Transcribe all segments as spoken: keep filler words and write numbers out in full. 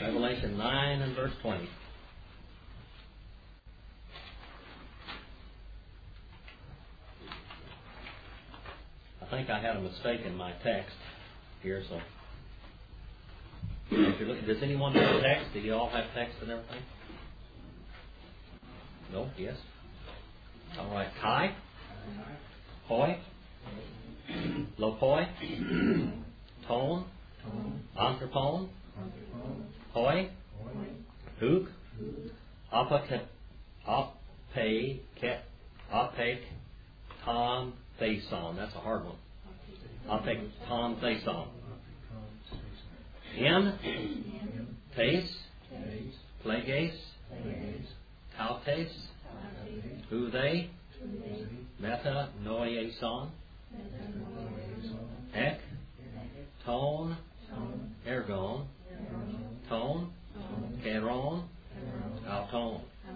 Revelation nine and verse twenty. I think I had a mistake in my text here, so if you're looking, does anyone have text? Do you all have text and everything? No? Yes? All right. Kai? Hoi? Lopoi? Tone? Anthropone? Hoi? Hook? Apaket? Ape? Apek? Tom? Thason. That's a hard one. Apek? Tom? Thason. In? Tace? Plagues? Tautes? Who they? Meta? Noieson? Ek? Tone? Ergon? Tone? Keron? Alton?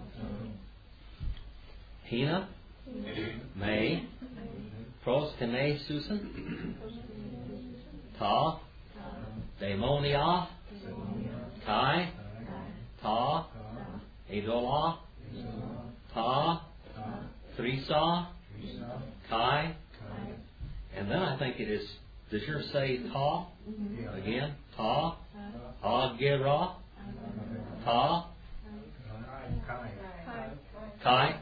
Hina? May? Proskene Susan? Ta? Daemonia? Kai? Ta? Edola? Ta? Thrisa? Kai? And then I think it is, does yours say Ta? Again? Ta? Agera? Ta? Kai?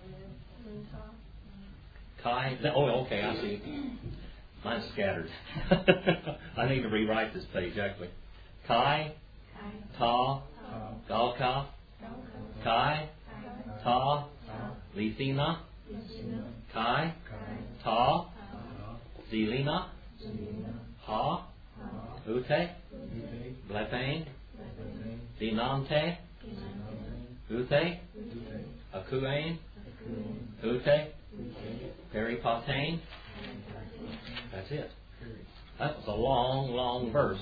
Kai? Oh, okay, I see. Mine's scattered. I need to rewrite this page, actually. Kai? Ta? Galka? Kai? Ta? Lithina? Kai? Ta? Zelina? Ha? Ute? Blepane? Dinante? Ute? Akuane? Ute? Peripatane? That's it. That was a long, long verse.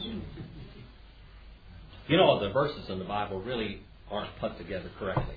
You know, the verses in the Bible really aren't put together correctly.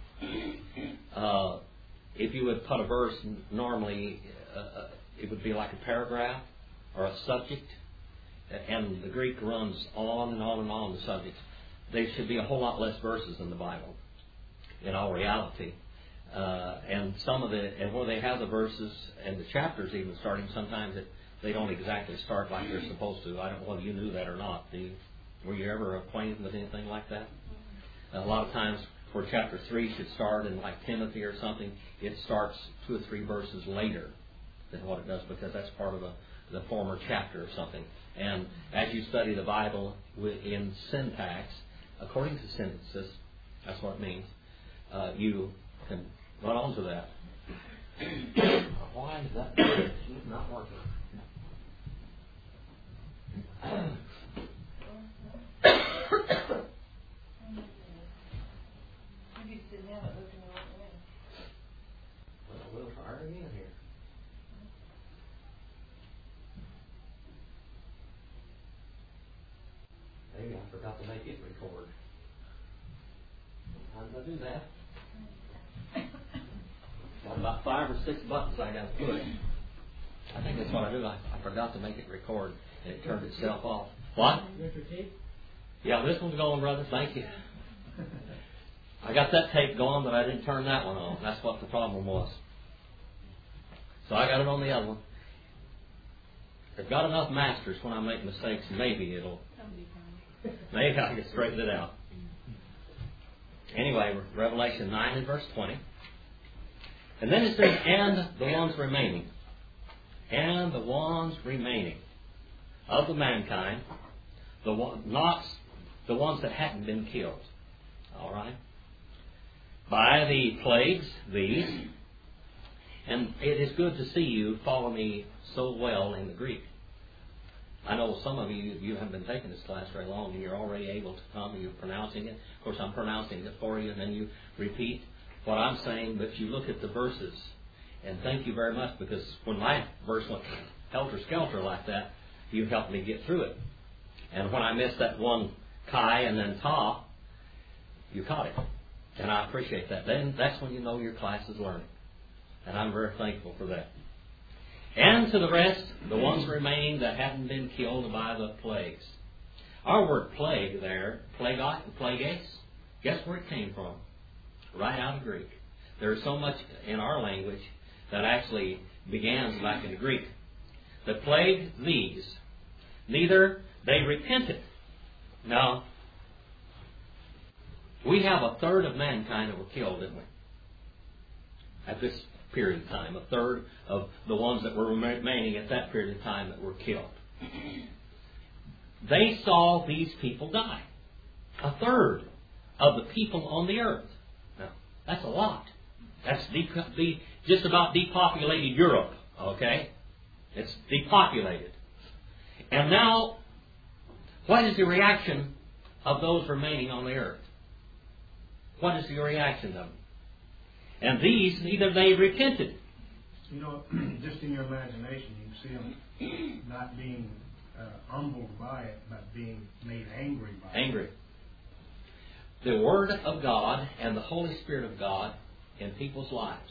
Uh, if you would put a verse, normally uh, it would be like a paragraph or a subject, and the Greek runs on and on and on the subject. There should be a whole lot less verses in the Bible, in all reality. Uh, and some of the, and where they have the verses and the chapters even starting, sometimes it, they don't exactly start like they're supposed to. I don't know whether you knew that or not. Do you, were you ever acquainted with anything like that? A lot of times where chapter three should start in like Timothy or something, it starts two or three verses later than what it does, because that's part of the, the former chapter or something. And as you study the Bible in syntax, according to synthesis, that's what it means, uh, you can run on to that. Why is that not working? Well, we'll try it again here. Maybe I forgot to make it record. How did I do that? Got about five or six buttons I got to push. I think that's what I do. I, I forgot to make it record, and it turned itself off. What? Yeah, this one's going, brother. Thank you. I got that tape going, but I didn't turn that one on. That's what the problem was. So I got it on the other one. I've got enough masters when I make mistakes. Maybe it'll. Maybe I can straighten it out. Anyway, Revelation nine and verse twenty. And then it says, and the ones remaining. And the ones remaining of the mankind, the one, not the ones that hadn't been killed. All right? By the plagues, these. And it is good to see you follow me so well in the Greek. I know some of you, you haven't been taking this class very long, and you're already able to come and you're pronouncing it. Of course, I'm pronouncing it for you, and then you repeat what I'm saying, but you look at the verses. And thank you very much, because when my verse went helter-skelter like that, you helped me get through it. And when I missed that one Kai and then Ta, you caught it. And I appreciate that. Then that's when you know your class is learning. And I'm very thankful for that. And to the rest, the ones remaining that hadn't been killed by the plagues. Our word plague there, plague, plagues, guess where it came from? Right out of Greek. There's so much in our language that actually begins back in the Greek. The plague these, neither they repented. Now, we have a third of mankind that were killed, didn't we? At this period of time. A third of the ones that were remaining at that period of time that were killed. They saw these people die. A third of the people on the earth. Now, that's a lot. That's de- de- just about depopulated Europe. Okay? It's depopulated. And now, what is the reaction of those remaining on the earth? What is the reaction of them? And these, neither they repented. You know, just in your imagination, you can see them not being uh, humbled by it, but being made angry by angry. it. Angry. The Word of God and the Holy Spirit of God in people's lives.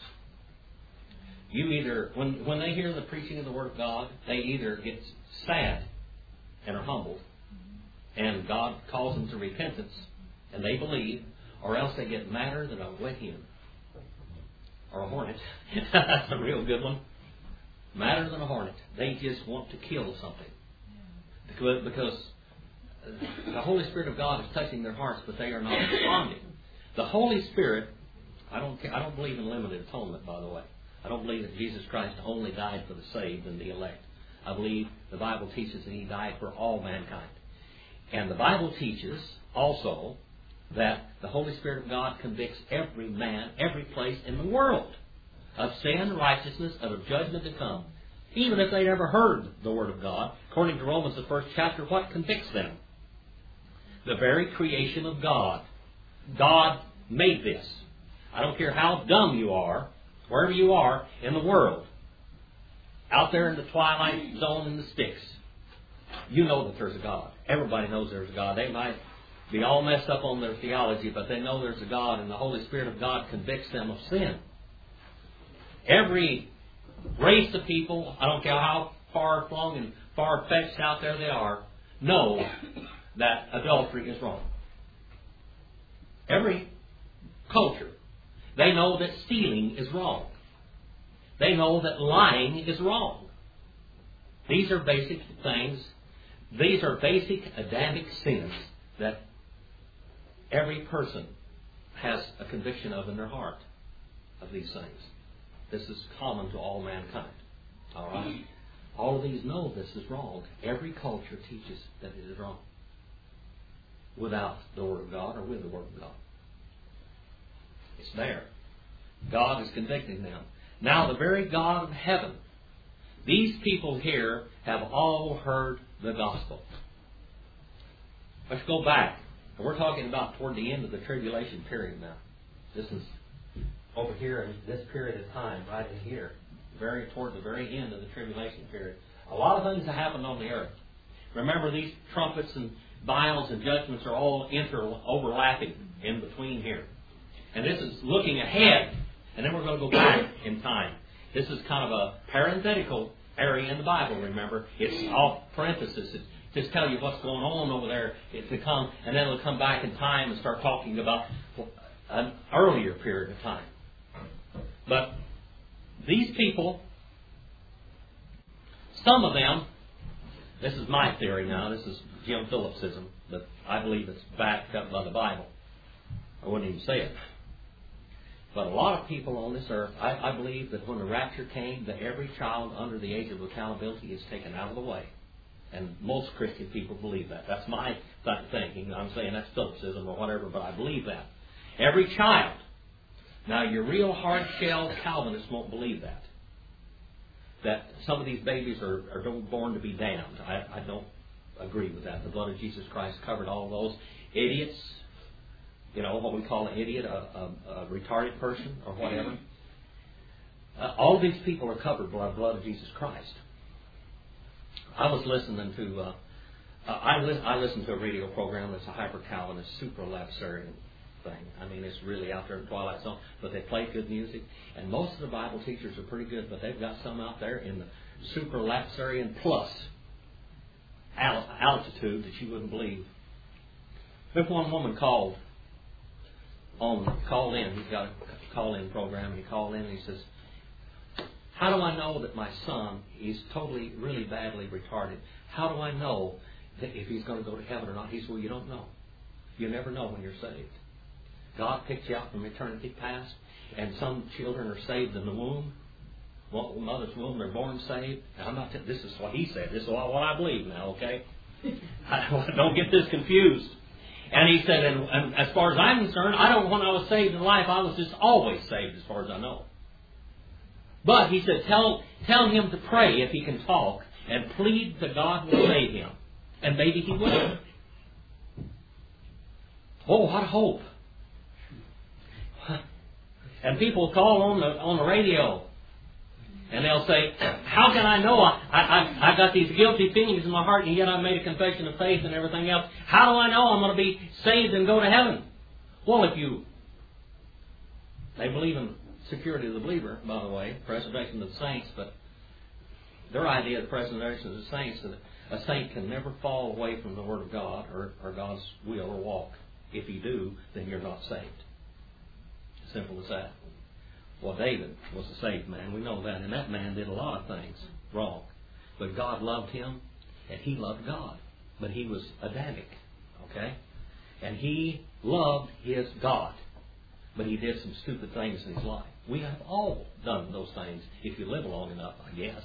You either, when, when they hear the preaching of the Word of God, they either get sad and are humbled, and God calls them to repentance, and they believe, or else they get madder than a wet hen. Or a hornet. That's a real good one. Madder than a hornet. They just want to kill something. Because, because the Holy Spirit of God is touching their hearts, but they are not responding. The Holy Spirit, I don't I don't believe in limited atonement, by the way. I don't believe that Jesus Christ only died for the saved and the elect. I believe the Bible teaches that He died for all mankind. And the Bible teaches also that the Holy Spirit of God convicts every man, every place in the world of sin, righteousness, and of judgment to come. Even if they never heard the Word of God, according to Romans, the first chapter, what convicts them? The very creation of God. God made this. I don't care how dumb you are, wherever you are in the world, out there in the twilight zone in the sticks, you know that there's a God. Everybody knows there's a God. They might be all messed up on their theology, but they know there's a God, and the Holy Spirit of God convicts them of sin. Every race of people, I don't care how far-flung and far-fetched out there they are, know that adultery is wrong. Every culture, they know that stealing is wrong. They know that lying is wrong. These are basic things. These are basic Adamic sins that every person has a conviction of in their heart of these things. This is common to all mankind. All right? All of these know this is wrong. Every culture teaches that it is wrong. Without the Word of God or with the Word of God. It's there. God is convicting them. Now the very God of heaven, these people here have all heard the gospel. Let's go back. We're talking about toward the end of the tribulation period now. This is over here in this period of time, right in here. Very toward the very end of the tribulation period. A lot of things have happened on the earth. Remember, these trumpets and vials and judgments are all inter overlapping in between here. And this is looking ahead. And then we're going to go back in time. This is kind of a parenthetical area in the Bible, remember. It's off parenthesis. It's just tell you what's going on over there to come, and then it'll come back in time and start talking about an earlier period of time. But these people, some of them, this is my theory now, this is Jim Phillipsism, but I believe it's backed up by the Bible. I wouldn't even say it. But a lot of people on this earth, I, I believe that when the rapture came, that every child under the age of accountability is taken out of the way. And most Christian people believe that. That's my thinking. I'm saying that's Phillipsism or whatever, but I believe that. Every child. Now, your real hard-shell Calvinists won't believe that. That some of these babies are, are born to be damned. I, I don't agree with that. The blood of Jesus Christ covered all those idiots. You know, what we call an idiot, a, a, a retarded person, or whatever. Uh, all these people are covered by the blood of Jesus Christ. I was listening to, uh, uh, I, li- I listened to a radio program that's a hyper-Calvinist, super-lapsarian thing. I mean, it's really out there in the Twilight Zone, but they play good music. And most of the Bible teachers are pretty good, but they've got some out there in the super-lapsarian plus. al- altitude that you wouldn't believe. If one woman called on called in, he's got a call-in program, and he called in and he says, how do I know that my son is totally, really badly retarded? How do I know that if he's going to go to heaven or not? He said, well, you don't know. You never know when you're saved. God picked you out from eternity past, and some children are saved in the womb. Well, mother's womb, they're born saved. Now, I'm not. T- this is what he said. This is what I believe now. Okay, don't get this confused. And he said, and, and as far as I'm concerned, I don't. When I was saved in life, I was just always saved, as far as I know. But he said, tell tell him to pray if he can talk, and plead that God will save him, and maybe he will. Oh, what hope! And people call on the on the radio, and they'll say, how can I know? I, I, I got these guilty feelings in my heart, and yet I made a confession of faith and everything else. How do I know I'm going to be saved and go to heaven? Well, if you... They believe in security of the believer, by the way, preservation of the saints, but their idea of preservation of the saints is that a saint can never fall away from the Word of God or, or God's will or walk. If you do, then you're not saved. Simple as that. Well, David was a saved man. We know that. And that man did a lot of things wrong. But God loved him, and he loved God. But he was Adamic. Okay? And he loved his God. But he did some stupid things in his life. We have all done those things if you live long enough, I guess.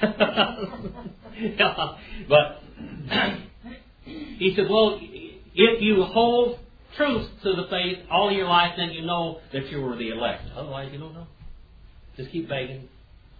Yeah. But he said, well, if you hold truth to the faith all your life, then you know that you were the elect. Otherwise, you don't know. Just keep begging.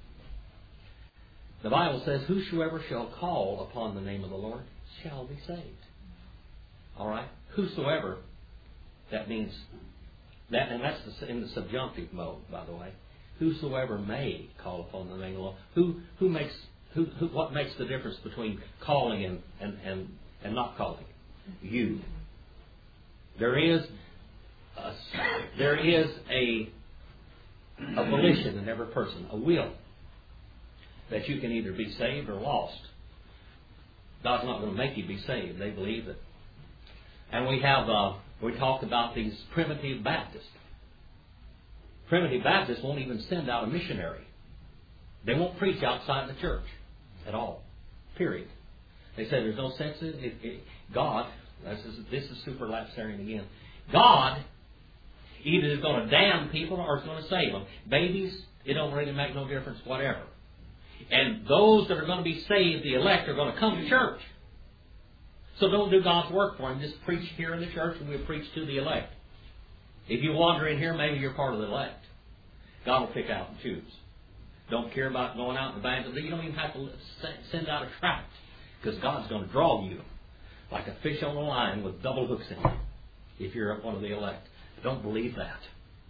The Bible says, whosoever shall call upon the name of the Lord shall be saved. All right? Whosoever, that means, that, and that's in the subjunctive mode, by the way. Whosoever may call upon the name of the Lord. Who who makes who, who what makes the difference between calling and, and, and, and not calling? You. There is a, there is a, a volition in every person, a will, that you can either be saved or lost. God's not going to make you be saved. They believe it. And we have uh, we talked about these primitive Baptists. Primitive Baptists won't even send out a missionary. They won't preach outside the church at all. Period. They say there's no sense in it. it God. This is, this is superlapsarian again. God either is going to damn people or is going to save them. Babies, it don't really make no difference whatever. And those that are going to be saved, the elect, are going to come to church. So don't do God's work for them. Just preach here in the church and we'll preach to the elect. If you wander in here, maybe you're part of the elect. God will pick out and choose. Don't care about going out and evangelizing. You don't even have to send out a tract because God's going to draw you like a fish on a line with double hooks in it, if you're one of the elect. Don't believe that.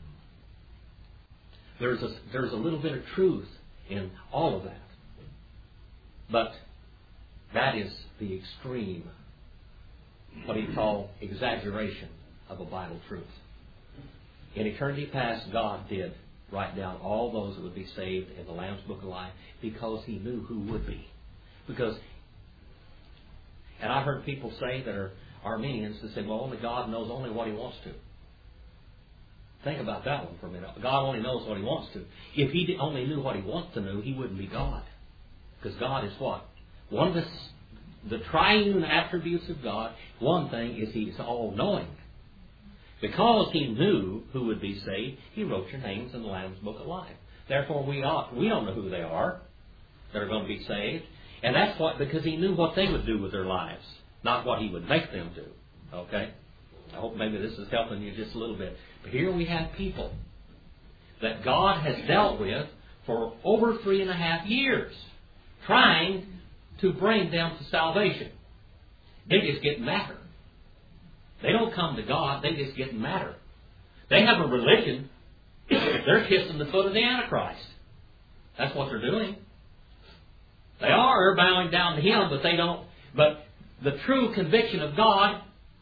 There's a, there's a little bit of truth in all of that. But that is the extreme, what do you call, exaggeration of a Bible truth. In eternity past, God did write down all those that would be saved in the Lamb's Book of Life because He knew who would be. Because And I've heard people say that are Armenians that say, well, only God knows only what He wants to. Think about that one for a minute. God only knows what He wants to. If He only knew what He wants to know, He wouldn't be God. Because God is what? One of the, the triune attributes of God, one thing is He is all-knowing. Because He knew who would be saved, He wrote your names in the Lamb's Book of Life. Therefore, we ought, we don't know who they are that are going to be saved. And that's what, because He knew what they would do with their lives, not what He would make them do. Okay? I hope maybe this is helping you just a little bit. But here we have people that God has dealt with for over three and a half years, trying to bring them to salvation. They just get madder. They don't come to God, they just get madder. They have a religion. They're kissing the foot of the Antichrist. That's what they're doing. They are bowing down to Him, but they don't. But the true conviction of God,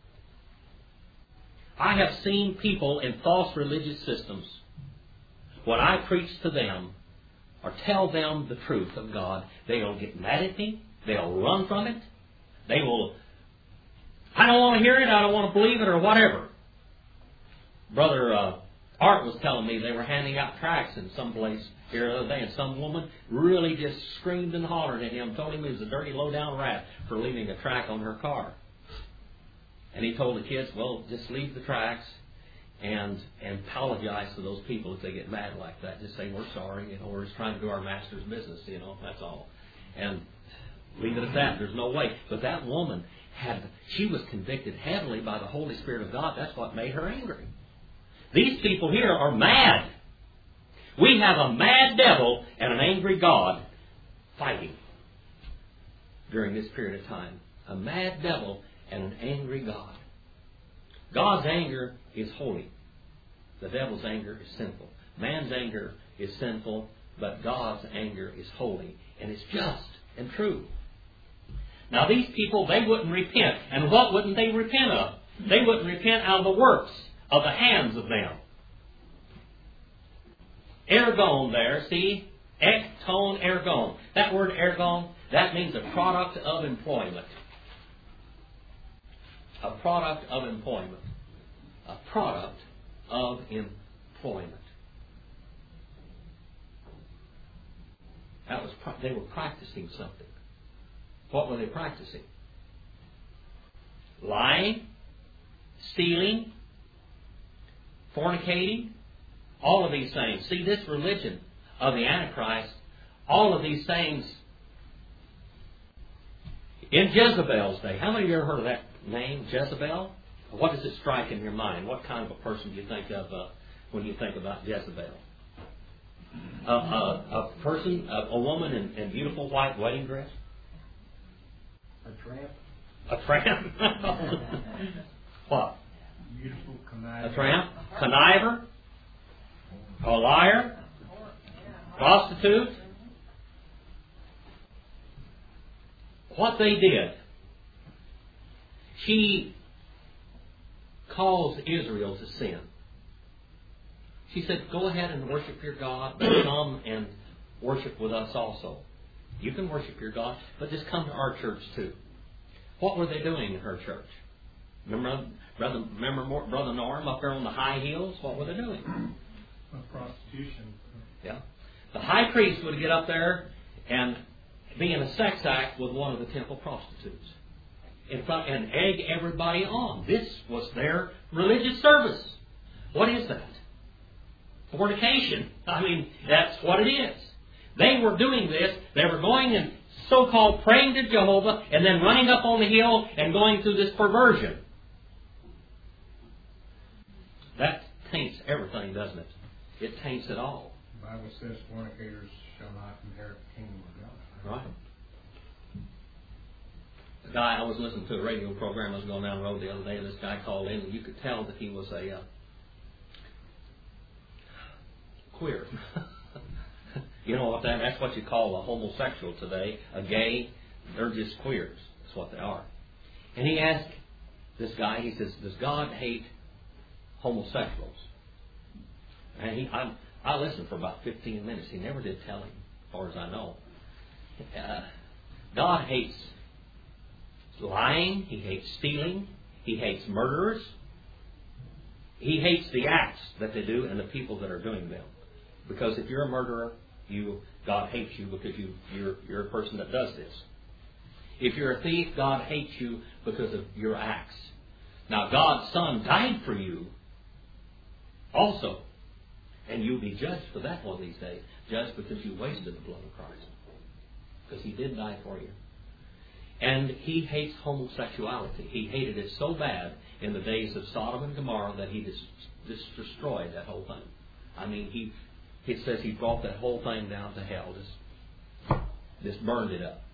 I have seen people in false religious systems, when I preach to them or tell them the truth of God, they'll get mad at me, they'll run from it, They will, I don't want to hear it, I don't want to believe it, or whatever. Brother uh, Art was telling me they were handing out tracts in some place here the other day, and some woman really just screamed and hollered at him, told him he was a dirty, low-down rat for leaving a tract on her car. And he told the kids, well, just leave the tracts and and apologize to those people if they get mad like that. Just say, we're sorry, you know, we're just trying to do our master's business, you know, that's all. And leave it at that. There's no way. But that woman had, she was convicted heavily by the Holy Spirit of God. That's what made her angry. These people here are mad. We have a mad devil and an angry God fighting during this period of time. A mad devil and an angry God. God's anger is holy. The devil's anger is sinful. Man's anger is sinful, but God's anger is holy and is just and true. Now these people, they wouldn't repent. And what wouldn't they repent of? They wouldn't repent out of the works of the hands of them. Ergon there, see? Ekton ergon. That word ergon, that means a product of employment. A product of employment. A product of employment. That was they were practicing something. What were they practicing? Lying, stealing, fornicating, all of these things. See, this religion of the Antichrist, all of these things in Jezebel's day. How many of you ever heard of that name, Jezebel? What does it strike in your mind? What kind of a person do you think of uh, when you think about Jezebel? Uh, a, a person, a, a woman in, in beautiful white wedding dress? A tramp. A tramp? What? Beautiful conniver. A tramp? Conniver? A liar? Prostitute? What they did, she caused Israel to sin. She said, go ahead and worship your God, but come and worship with us also. You can worship your God, but just come to our church too. What were they doing in her church? Remember, brother, remember Brother Norm up there on the high heels? What were they doing? Prostitution. Yeah. The high priest would get up there and be in a sex act with one of the temple prostitutes in front and egg everybody on. This was their religious service. What is that? Fornication. I mean, that's what it is. They were doing this. They were going and so-called praying to Jehovah and then running up on the hill and going through this perversion. That taints everything, doesn't it? It taints it all. The Bible says fornicators shall not inherit the kingdom of God. Right. The guy, I was listening to a radio program, I was going down the road the other day, and this guy called in, and you could tell that he was a uh, queer. You know what that, that's what you call a homosexual today, a gay. They're just queers. That's what they are. And he asked this guy, he says, does God hate homosexuals? And he, I, I listened for about fifteen minutes. He never did tell him, as far as I know. Uh, God hates lying. He hates stealing. He hates murderers. He hates the acts that they do and the people that are doing them. Because if you're a murderer, you God hates you because you, you're, you're a person that does this. If you're a thief, God hates you because of your acts. Now, God's Son died for you also. And you'll be judged for that one of these days. Judged because you wasted the blood of Christ. Because He did die for you. And He hates homosexuality. He hated it so bad in the days of Sodom and Gomorrah that He just, just destroyed that whole thing. I mean, He it says He brought that whole thing down to hell. Just, just burned it up.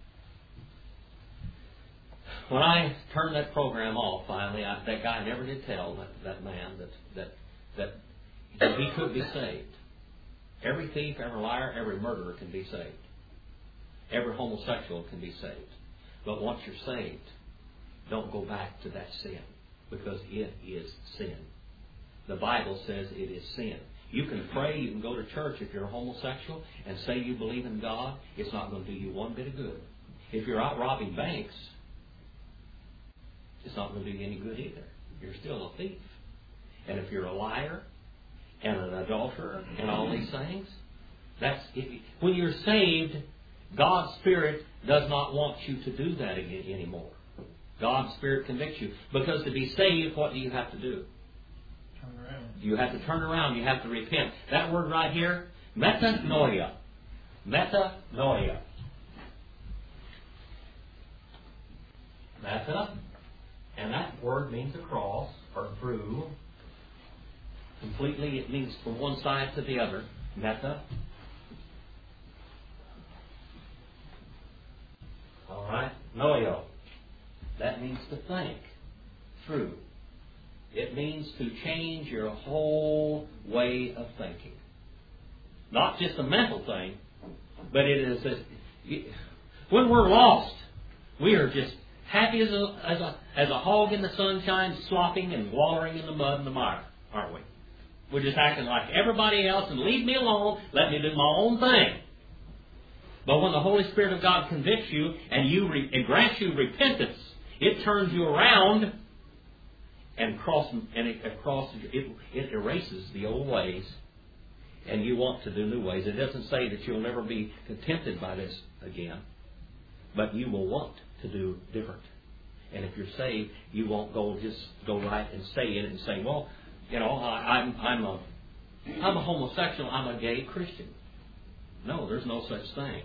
When I turned that program off, finally, I, that guy never did tell that, that man that, that, that he could be saved. Every thief, every liar, every murderer can be saved. Every homosexual can be saved. But once you're saved, don't go back to that sin, because it is sin. The Bible says it is sin. You can pray, you can go to church if you're a homosexual and say you believe in God. It's not going to do you one bit of good. If you're out robbing banks, it's not going to do you any good either. You're still a thief. And if you're a liar and an adulterer and all these things, that's if you, when you're saved, God's Spirit does not want you to do that again anymore. God's Spirit convicts you. Because to be saved, what do you have to do? Turn around. You have to turn around. You have to repent. That word right here, metanoia. Metanoia. Meta, and that word means across or through. Completely, it means from one side to the other. Meta. All right. Noio. That means to think through. It means to change your whole way of thinking. Not just a mental thing, but it is a, when we're lost, we are just happy as a, as a as a hog in the sunshine, slopping and wallowing in the mud and the mire, aren't we? We're just acting like everybody else and leave me alone, let me do my own thing. But when the Holy Spirit of God convicts you and you re, and grants you repentance, it turns you around and cross and it across it, it erases the old ways, and you want to do new ways. It doesn't say that you'll never be tempted by this again, but you will want to do different. And if you're saved, you won't go just go right and stay in it and say, well, you know, I, I'm I'm a I'm a homosexual, I'm a gay Christian. No, there's no such thing.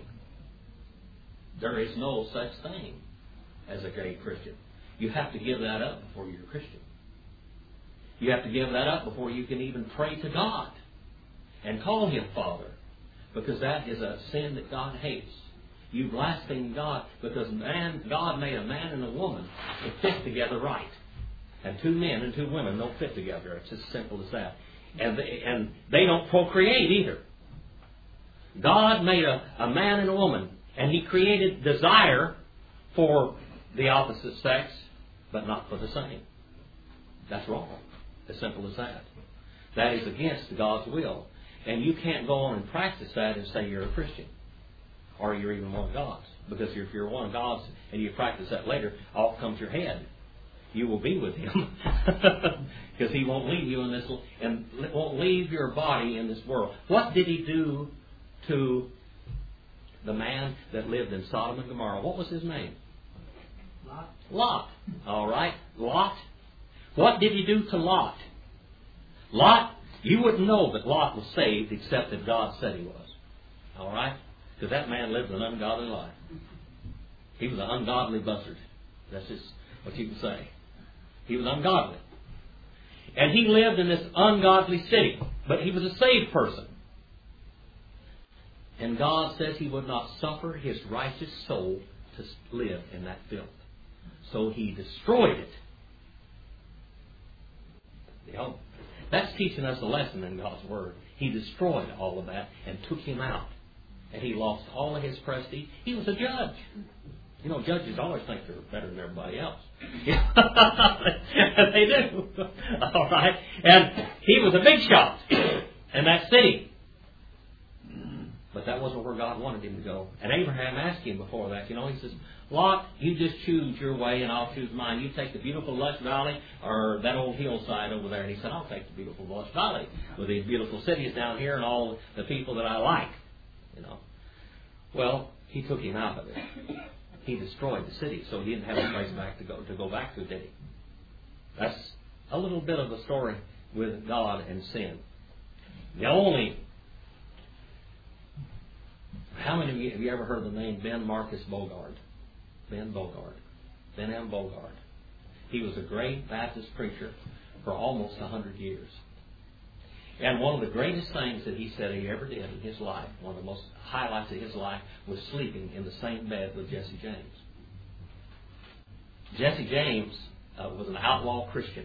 There is no such thing as a gay Christian. You have to give that up before you're a Christian. You have to give that up before you can even pray to God and call Him Father, because that is a sin that God hates. You blaspheme God because man, God made a man and a woman to fit together right. And two men and two women don't fit together. It's as simple as that. And they, and they don't procreate either. God made a, a man and a woman, and He created desire for the opposite sex, but not for the same. That's wrong. As simple as that. That is against God's will. And you can't go on and practice that and say you're a Christian. Or you're even one of God's. Because if you're one of God's and you practice that later, off comes your head. You will be with Him. Because He won't leave you in this, and won't leave your body in this world. What did He do to the man that lived in Sodom and Gomorrah? What was his name? Lot. Lot. All right. Lot. What did He do to Lot? Lot, you wouldn't know that Lot was saved except that God said he was. All right? Because that man lived an ungodly life. He was an ungodly buzzard. That's just what you can say. He was ungodly. And he lived in this ungodly city. But he was a saved person. And God says He would not suffer His righteous soul to live in that filth. So He destroyed it. You know, that's teaching us a lesson in God's Word. He destroyed all of that and took him out. And he lost all of his prestige. He was a judge. You know, judges always think they're better than everybody else. They do. All right. And he was a big shot in that city. But that wasn't where God wanted him to go. And Abraham asked him before that, you know, he says, Lot, you just choose your way and I'll choose mine. You take the beautiful lush valley or that old hillside over there. And he said, I'll take the beautiful lush valley with these beautiful cities down here and all the people that I like. You know. Well, he took him out of it. He destroyed the city, so he didn't have a place back to go to go back to, did he? That's a little bit of the story with God and sin. The only How many of you have you ever heard the name Ben Marcus Bogard? Ben Bogard. Ben M. Bogard. He was a great Baptist preacher for almost a hundred years. And one of the greatest things that he said he ever did in his life, one of the most highlights of his life, was sleeping in the same bed with Jesse James. Jesse James uh, was an outlaw Christian.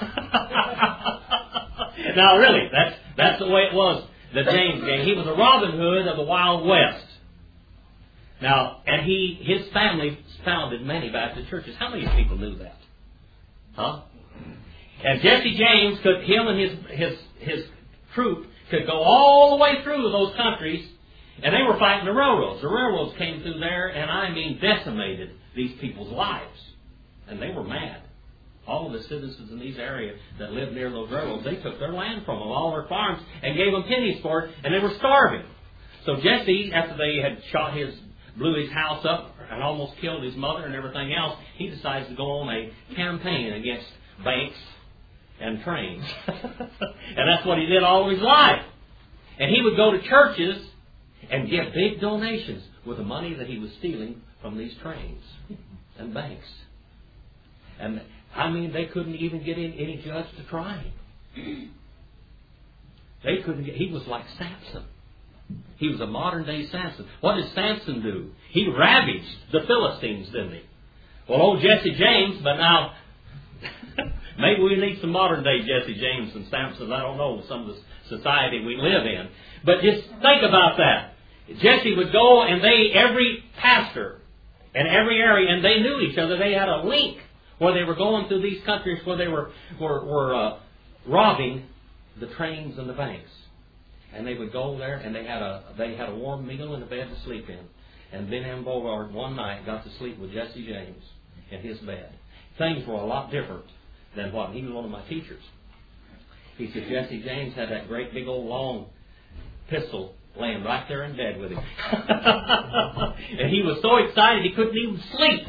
Now, really, that's that's the way it was. The James gang. He was a Robin Hood of the Wild West. Now, and he his family founded many Baptist churches. How many people knew that? Huh? And Jesse James could, him and his his his troop could go all the way through those countries, and they were fighting the railroads. The railroads came through there, and I mean decimated these people's lives, and they were mad. All of the citizens in these areas that lived near those railroads, they took their land from them, all their farms, and gave them pennies for it, and they were starving. So Jesse, after they had shot his, blew his house up and almost killed his mother and everything else, he decides to go on a campaign against banks and trains. And that's what he did all of his life. And he would go to churches and give big donations with the money that he was stealing from these trains and banks. And I mean, they couldn't even get in, any judge to try him. They couldn't get, he was like Samson. He was a modern day Samson. What did Samson do? He ravaged the Philistines, didn't he? Well, old Jesse James, but now maybe we need some modern day Jesse James and Samson. I don't know, some of the society we live in. But just think about that. Jesse would go, and they, every pastor in every area, and they knew each other. They had a link where they were going through these countries where they were were, were uh, robbing the trains and the banks. And they would go there, and they had a they had a warm meal and a bed to sleep in. And Ben M. Bogard one night got to sleep with Jesse James in his bed. Things were a lot different than what he was one of my teachers. He said Jesse James had that great big old long pistol laying right there in bed with him. And he was so excited he couldn't even sleep.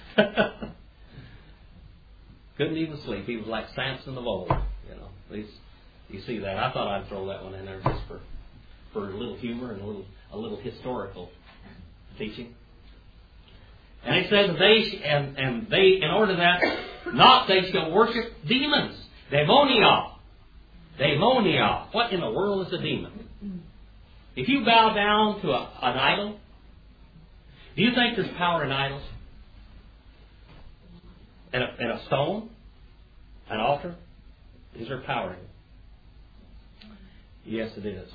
Couldn't even sleep. He was like Samson of old. You know, at least you see that. I thought I'd throw that one in there just for, for a little humor and a little a little historical teaching. And it says they and and they in order that not they shall worship demons. Daimonia. Daimonia. What in the world is a demon? If you bow down to a, an idol, do you think there's power in idols? And a, and a stone? An altar? Is there power in it? Yes, it is.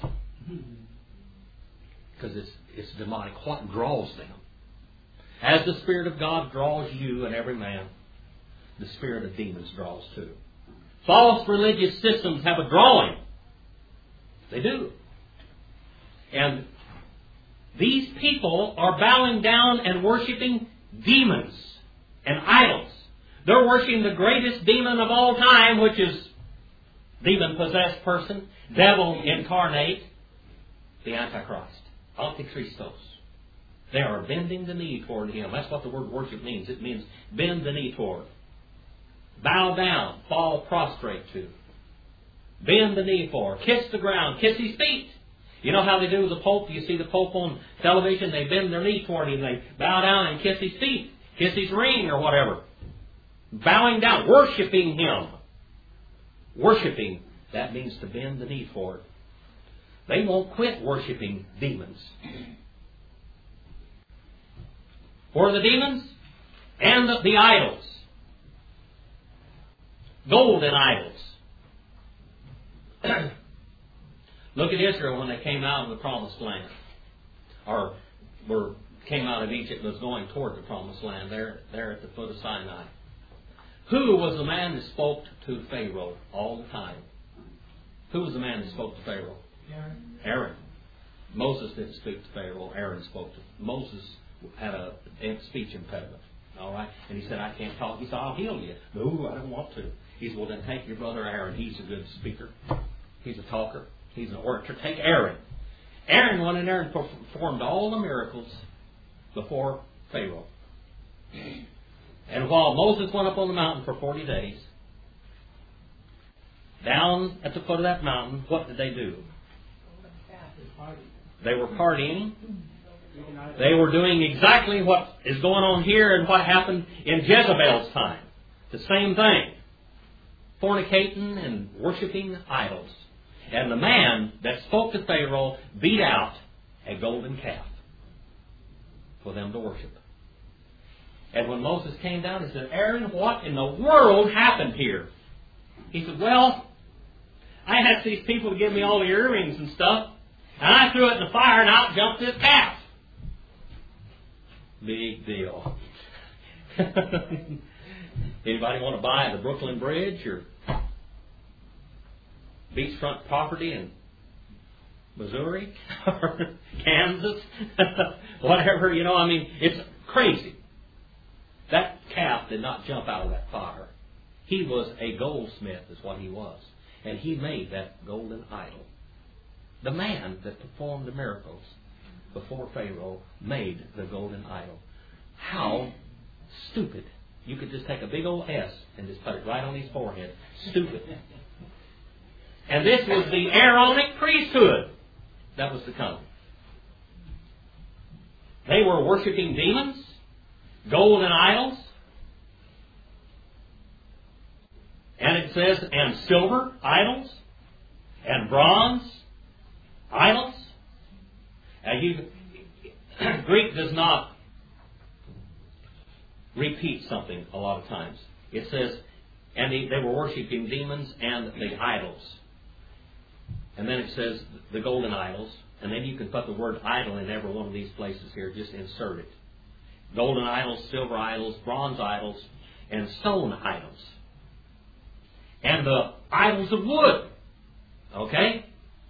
Because it's, it's demonic. What draws them? As the Spirit of God draws you and every man, the spirit of demons draws too. False religious systems have a drawing. They do. And these people are bowing down and worshiping demons and idols. They're worshiping the greatest demon of all time, which is demon-possessed person, devil incarnate, the Antichrist, Antichristos. They are bending the knee toward him. That's what the word worship means. It means bend the knee toward. Bow down, fall prostrate to. Bend the knee for. Kiss the ground, kiss his feet. You know how they do with the Pope? You see the Pope on television, they bend their knee toward him. They bow down and kiss his feet, kiss his ring or whatever. Bowing down, worshiping him. Worshiping, that means to bend the knee for it. They won't quit worshiping demons. For the demons and the, the idols. Golden idols. Look at Israel when they came out of the Promised Land. Or were, came out of Egypt and was going toward the Promised Land, there, there at the foot of Sinai. Who was the man that spoke to Pharaoh all the time? Who was the man that spoke to Pharaoh? Aaron. Aaron. Moses didn't speak to Pharaoh. Aaron spoke to him. Moses had a speech impediment. All right? And he said, I can't talk. He said, I'll heal you. No, I don't want to. He said, well, then take your brother Aaron. He's a good speaker. He's a talker. He's an orator. Take Aaron. Aaron went in there and performed all the miracles before Pharaoh. And while Moses went up on the mountain for forty days, down at the foot of that mountain, what did they do? They were partying. They were doing exactly what is going on here and what happened in Jezebel's time. The same thing. Fornicating and worshiping idols. And the man that spoke to Pharaoh beat out a golden calf for them to worship. And when Moses came down, he said, Aaron, what in the world happened here? He said, well, I asked these people to give me all the earrings and stuff, and I threw it in the fire and out jumped this calf. Big deal. Anybody want to buy the Brooklyn Bridge or beachfront property in Missouri or Kansas? Whatever, you know, I mean, it's crazy. That calf did not jump out of that fire. He was a goldsmith, is what he was. And he made that golden idol. The man that performed the miracles before Pharaoh made the golden idol. How stupid. You could just take a big old S and just put it right on his forehead. Stupid. And this was the Aaronic priesthood that was to come. They were worshiping demons, golden idols, and it says, and silver idols, and bronze idols. And you, Greek does not repeat something a lot of times. It says, and they, they were worshiping demons and the idols. And then it says the golden idols. And then you can put the word idol in every one of these places here. Just insert it. Golden idols, silver idols, bronze idols, and stone idols. And the idols of wood. Okay?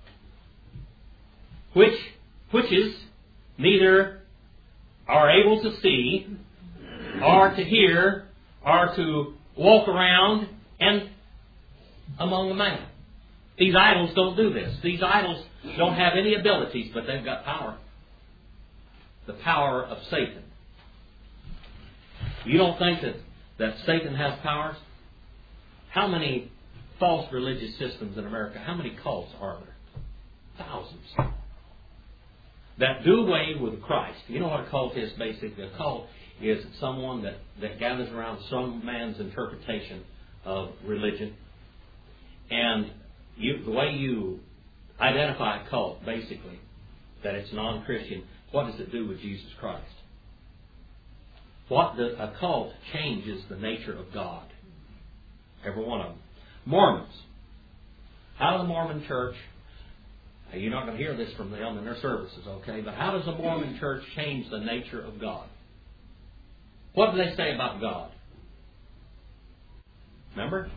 Which, which is neither are able to see, or to hear, or to walk around and among the man. These idols don't do this. These idols don't have any abilities, but they've got power. The power of Satan. You don't think that, that Satan has powers? How many false religious systems in America, how many cults are there? Thousands. That do away with Christ. You know what a cult is basically? A cult is someone that, that gathers around some man's interpretation of religion. And you, the way you identify a cult, basically, that it's non-Christian, what does it do with Jesus Christ? What does, a cult changes the nature of God. Every one of them. Mormons. How does the Mormon church, you're not going to hear this from them in their services, okay, but how does the Mormon church change the nature of God? What do they say about God? Remember?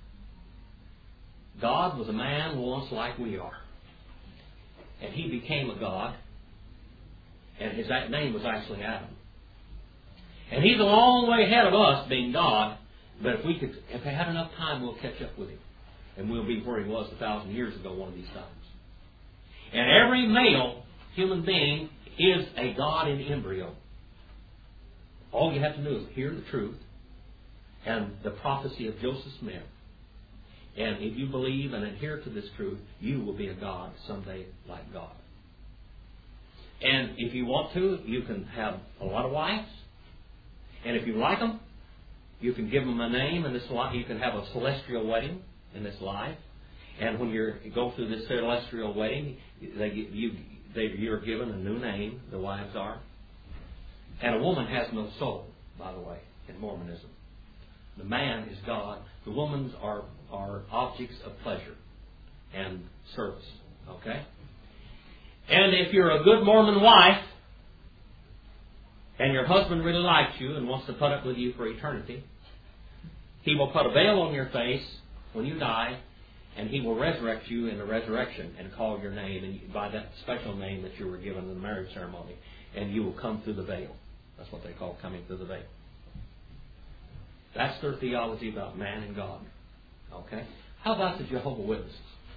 God was a man once like we are. And he became a God. And his name was actually Adam. And he's a long way ahead of us being God. But if we could, if we had enough time, we'll catch up with him. And we'll be where he was a thousand years ago one of these times. And every male human being is a God in embryo. All you have to do is hear the truth and the prophecy of Joseph Smith. And if you believe and adhere to this truth, you will be a God someday like God. And if you want to, you can have a lot of wives. And if you like them, you can give them a name in this life. You can have a celestial wedding in this life. And when you're, you go through this celestial wedding, they, you, they, you're given a new name, the wives are. And a woman has no soul, by the way, in Mormonism. The man is God. The women are, are objects of pleasure and service. Okay? And if you're a good Mormon wife, and your husband really likes you and wants to put up with you for eternity, he will put a veil on your face when you die, and he will resurrect you in the resurrection and call your name and by that special name that you were given in the marriage ceremony, and you will come through the veil. That's what they call coming through the veil. That's their theology about man and God. Okay? How about the Jehovah's Witnesses?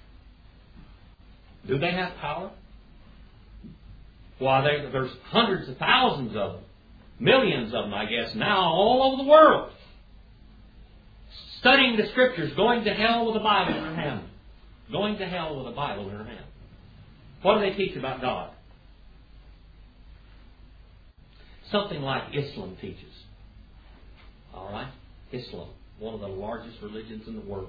Do they have power? Why, they, there's hundreds of thousands of them. Millions of them, I guess, now all over the world. Studying the Scriptures, going to hell with a Bible in their hand. Going to hell with a Bible in their hand. What do they teach about God? Something like Islam teaches. All right? Islam, one of the largest religions in the world.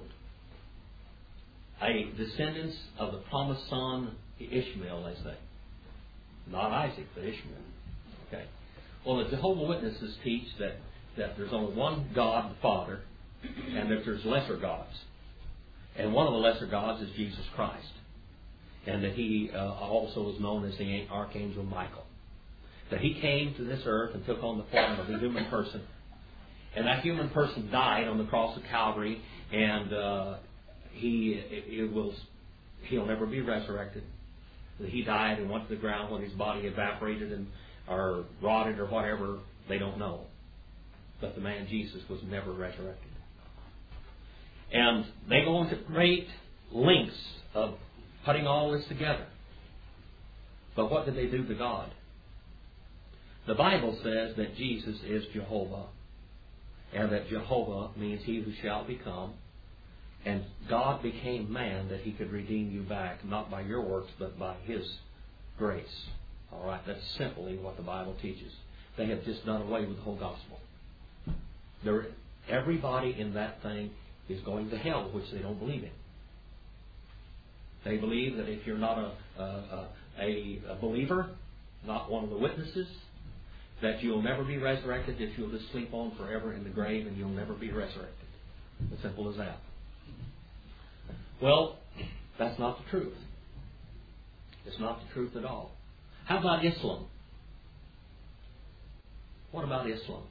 A descendants of the promised son Ishmael, they say. Not Isaac, but Ishmael. Okay. Well, the Jehovah's Witnesses teach that, that there's only one God, the Father, and that there's lesser gods. And one of the lesser gods is Jesus Christ. And that he uh, also is known as the Archangel Michael. That he came to this earth and took on the form of a human person. And that human person died on the cross of Calvary, and uh, he it, it will he'll never be resurrected. He died and went to the ground when his body evaporated and or rotted or whatever, they don't know. But the man Jesus was never resurrected. And they go into great lengths of putting all this together. But what did they do to God? The Bible says that Jesus is Jehovah, and that Jehovah means He who shall become. And God became man that He could redeem you back, not by your works, but by His grace. All right, that's simply what the Bible teaches. They have just done away with the whole gospel. There, everybody in that thing is going to hell, which they don't believe in. They believe that if you're not a, a, a, a believer, not one of the witnesses, that you'll never be resurrected, that you'll just sleep on forever in the grave and you'll never be resurrected. As simple as that. Well, that's not the truth. It's not the truth at all. How about Islam? What about Islam?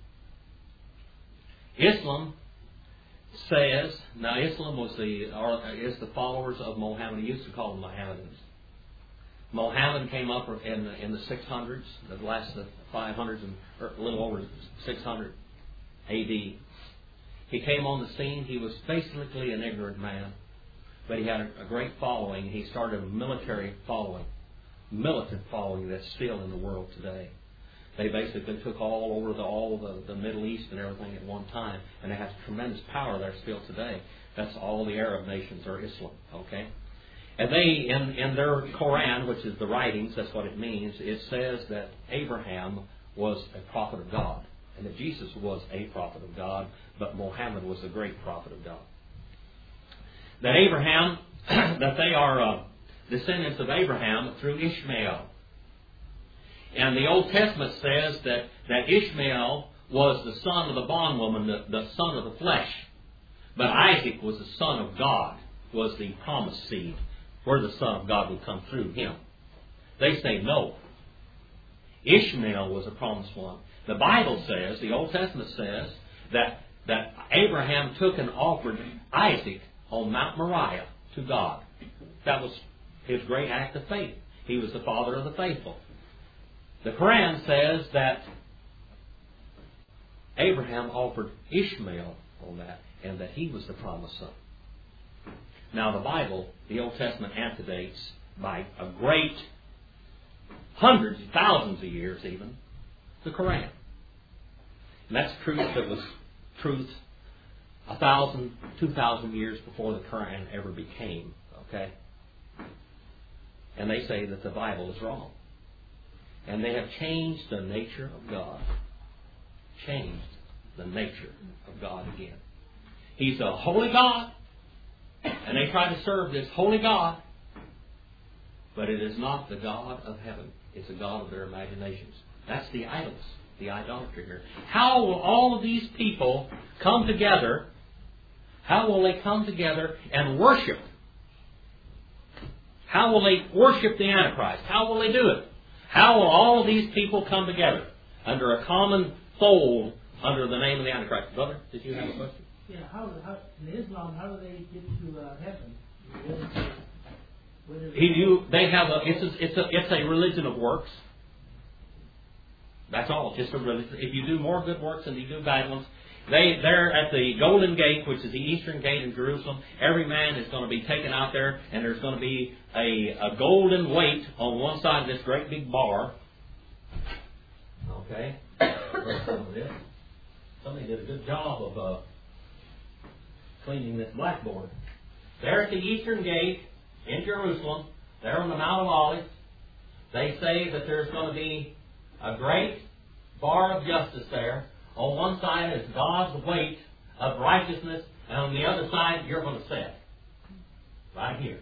Islam says, now Islam was the or is the followers of Mohammed. He used to call them Mohammedans. Mohammed came up in the, in the six hundreds, the last the five hundreds, and or a little over six hundred A D. He came on the scene. He was basically an ignorant man, but he had a, a great following. He started a military following, militant following that's still in the world today. They basically took all over the, all the, the Middle East and everything at one time, and they have tremendous power there still today. That's all the Arab nations are Islam, okay? And they, in, in their Quran, which is the writings, that's what it means, it says that Abraham was a prophet of God, and that Jesus was a prophet of God, but Muhammad was a great prophet of God. That Abraham, that they are uh, descendants of Abraham through Ishmael. And the Old Testament says that, that Ishmael was the son of the bondwoman, the, the son of the flesh. But Isaac was the son of God, was the promised seed, where the Son of God would come through him. They say no. Ishmael was a promised one. The Bible says, the Old Testament says, that, that Abraham took and offered Isaac on Mount Moriah to God. That was his great act of faith. He was the father of the faithful. The Quran says that Abraham offered Ishmael on that, and that he was the promised son. Now the Bible, the Old Testament, antedates by a great hundreds, thousands of years even, the Quran. And that's truth that was truth a thousand, two thousand years before the Quran ever became. Okay? And they say that the Bible is wrong. And they have changed the nature of God. Changed the nature of God again. He's a holy God. And they try to serve this holy God. But it is not the God of heaven. It's a God of their imaginations. That's the idols, the idolatry here. How will all of these people come together? How will they come together and worship? How will they worship the Antichrist? How will they do it? How will all of these people come together under a common fold under the name of the Antichrist? Brother, did you have a question? Yeah, how, how in Islam, how do they get to uh, heaven? Where does He, you, they have a it's a, it's a it's a religion of works. That's all. Just a religion. If you do more good works than you do bad ones, they they're at the Golden Gate, which is the Eastern Gate in Jerusalem. Every man is going to be taken out there, and there's going to be a, a golden weight on one side of this great big bar. Okay, some of this. Somebody did a good job of uh, cleaning this blackboard. There at the Eastern Gate in Jerusalem, there on the Mount of Olives, they say that there's going to be a great bar of justice there. On one side is God's weight of righteousness, and on the other side you're going to sit. Right here.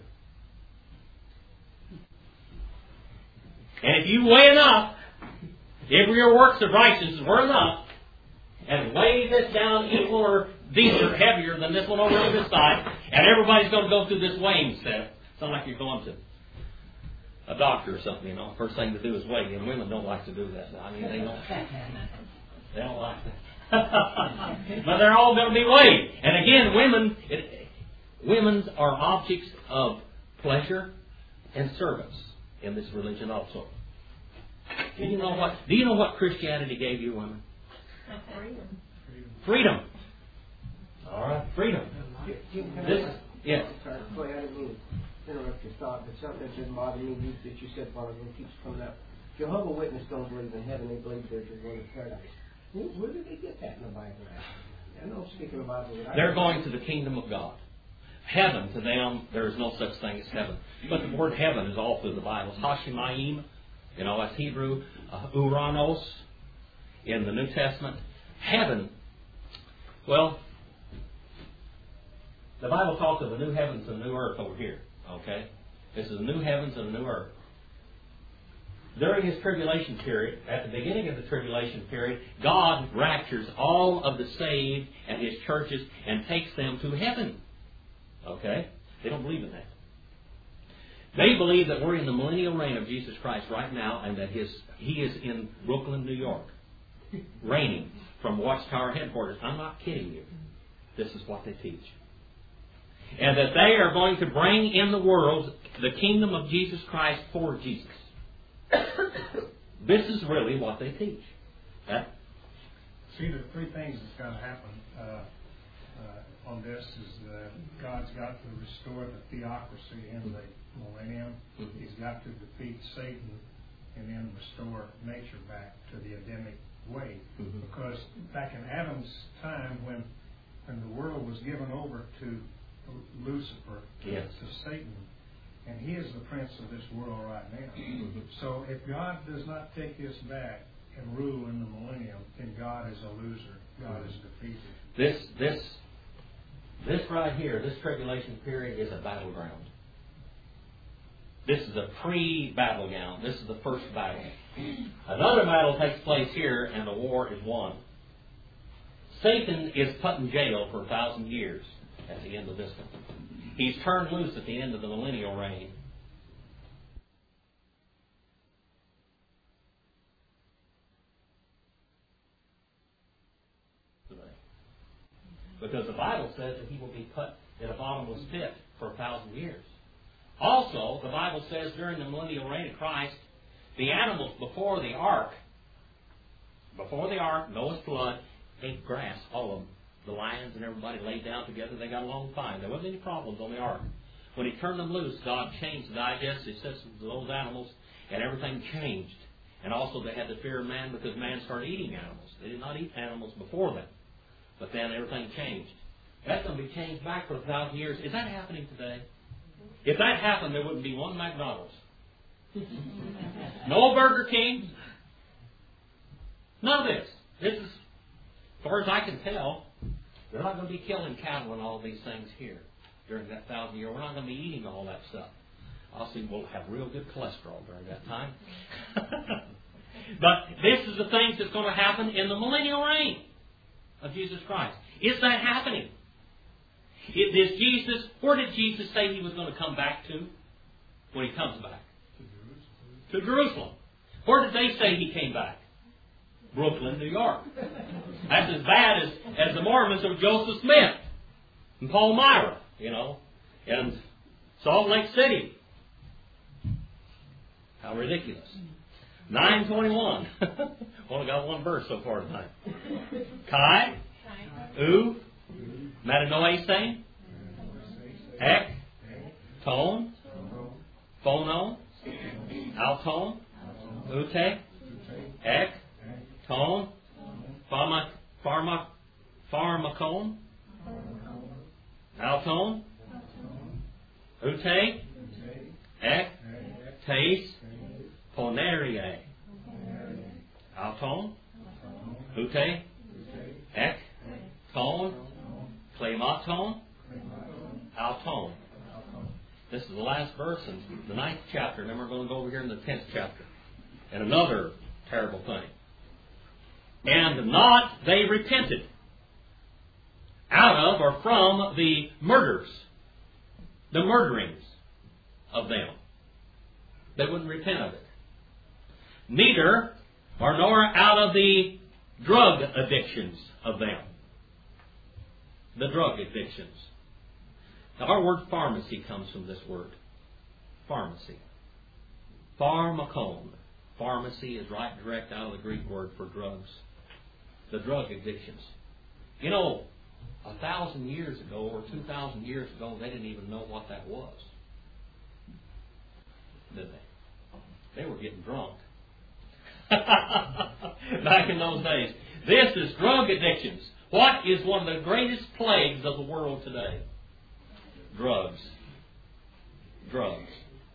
And if you weigh enough, if your works of righteousness were enough, and weigh this down equal or decent or heavier than this one over on this side, and everybody's going to go through this weighing set. Sounds like you're going to a doctor or something, you know. First thing to do is weigh, and women don't like to do that. I mean, they don't. They don't like that. But they're all going to be weighed. And again, women, it, women are objects of pleasure and service in this religion also. Do you know what? Do you know what Christianity gave you, women? Freedom. Freedom. All right, freedom. Jim, can This, I, yes. sorry, Clay, I didn't mean to interrupt your thought, but something that didn't bother me you- that you said while it keeps coming up. Jehovah Witness don't believe in heaven; they believe they're going to paradise. Where, where did they get that in the Bible? I know speaking of the Bible. They're going to the kingdom of God. Heaven, to them, there is no such thing as heaven. But the word heaven is all through the Bible. It's Hashemayim, you know, that's Hebrew. Uh, Uranos in the New Testament. Heaven, well, the Bible talks of a new heavens and a new earth over here. Okay? This is a new heavens and a new earth. During His tribulation period, at the beginning of the tribulation period, God raptures all of the saved and His churches and takes them to heaven. Okay? They don't believe in that. They believe that we're in the millennial reign of Jesus Christ right now and that his, He is in Brooklyn, New York, reigning from Watchtower headquarters. I'm not kidding you. This is what they teach. And that they are going to bring in the world the kingdom of Jesus Christ for Jesus. This is really what they teach. That, See, the three things that's got to happen uh, uh, on this is that God's got to restore the theocracy in the millennium. Mm-hmm. He's got to defeat Satan and then restore nature back to the Adamic way. Mm-hmm. Because back in Adam's time, when when the world was given over to Lucifer, yes. to Satan, and he is the prince of this world right now. Mm-hmm. So if God does not take this back and rule in the millennium, then God is a loser. God is defeated. This, this, this right here, this tribulation period is a battleground. This is a pre-battle ground. This is the first battle. Another battle takes place here, and the war is won. Satan is put in jail for a thousand years at the end of this one. He's turned loose at the end of the millennial reign. Because the Bible says that he will be put in a bottomless pit for a thousand years. Also, the Bible says during the millennial reign of Christ, the animals before the ark, before the ark, Noah's flood, ate grass, all of them. The lions and everybody laid down together. They got along fine. There wasn't any problems on the ark. When He turned them loose, God changed the digestive systems of those animals, and everything changed. And also they had the fear of man because man started eating animals. They did not eat animals before that. But then everything changed. That's going to be changed back for a thousand years. Is that happening today? If that happened, there wouldn't be one McDonald's. No Burger King. None of this. This is, as far as I can tell, they're not going to be killing cattle and all these things here during that thousand year. We're not going to be eating all that stuff. I'll see we'll have real good cholesterol during that time. But this is the things that's going to happen in the millennial reign of Jesus Christ. Is that happening? Is Jesus, where did Jesus say He was going to come back to when He comes back? To Jerusalem. To Jerusalem. Where did they say He came back? Brooklyn, New York. That's as bad as, as the Mormons of Joseph Smith and Paul Myra, you know, and Salt Lake City. How ridiculous. nine twenty-one. Only got one verse so far tonight. Kai, U, Metanoise, Ek, Tone, Phono, Alton, Ute, Ek, Tone, Pharma, Pharma, Pharmacone, Alton, Ute, Ek, Tais, Ponerie, Alton, Ute, Ek, Tone, Clematon, Alton. This is the last verse in the ninth chapter, and then we're going to go over here in the tenth chapter. And another terrible thing. And not they repented out of or from the murders, the murderings of them. They wouldn't repent of it. Neither or nor out of the drug addictions of them. The drug addictions. Now our word pharmacy comes from this word. Pharmacy. Pharmacone. Pharmacy is right direct out of the Greek word for drugs. The drug addictions. You know, a thousand years ago or two thousand years ago, they didn't even know what that was. Did they? They were getting drunk. Back in those days. This is drug addictions. What is one of the greatest plagues of the world today? Drugs. Drugs.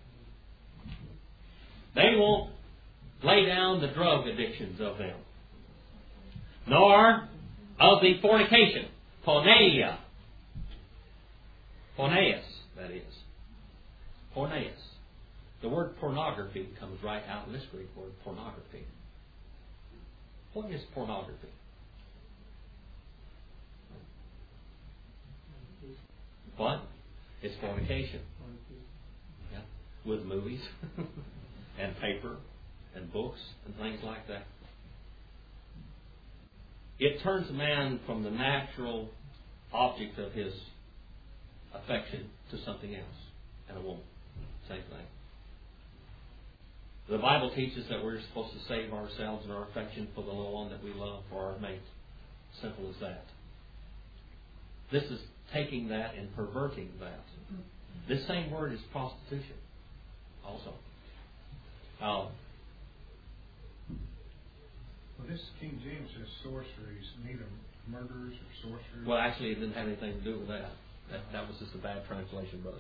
They won't lay down the drug addictions of them, nor of the fornication. Porneia. Porneus, that is. Porneus. The word pornography comes right out of this Greek word, pornography. What is pornography? What? It's fornication. Yeah. With movies and paper and books and things like that. It turns a man from the natural object of his affection to something else. And a woman. Same thing. The Bible teaches that we're supposed to save ourselves and our affection for the one that we love, for our mate. Simple as that. This is taking that and perverting that. This same word is prostitution also. Um, Well, this King James says sorceries, neither murderers or sorcerers. well, actually, it didn't have anything to do with that. That, that was just a bad translation, brother.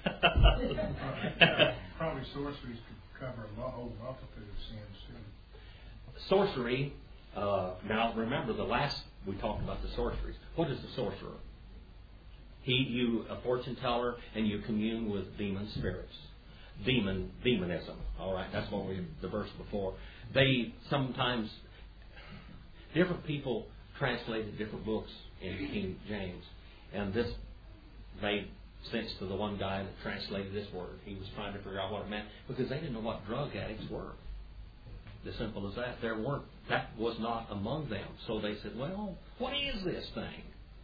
uh, probably sorceries could cover a whole multitude of sins too. Sorcery. Uh, now, remember the last we talked about the sorceries. What is the sorcerer? He, you, a fortune teller, and you commune with demon spirits. Demon, demonism. All right, that's what we the verse before. They sometimes different people translated different books in King James, and this made sense to the one guy that translated this word. He was trying to figure out what it meant because they didn't know what drug addicts were. As simple as that. There weren't. That was not among them. So they said, "Well, what is this thing?"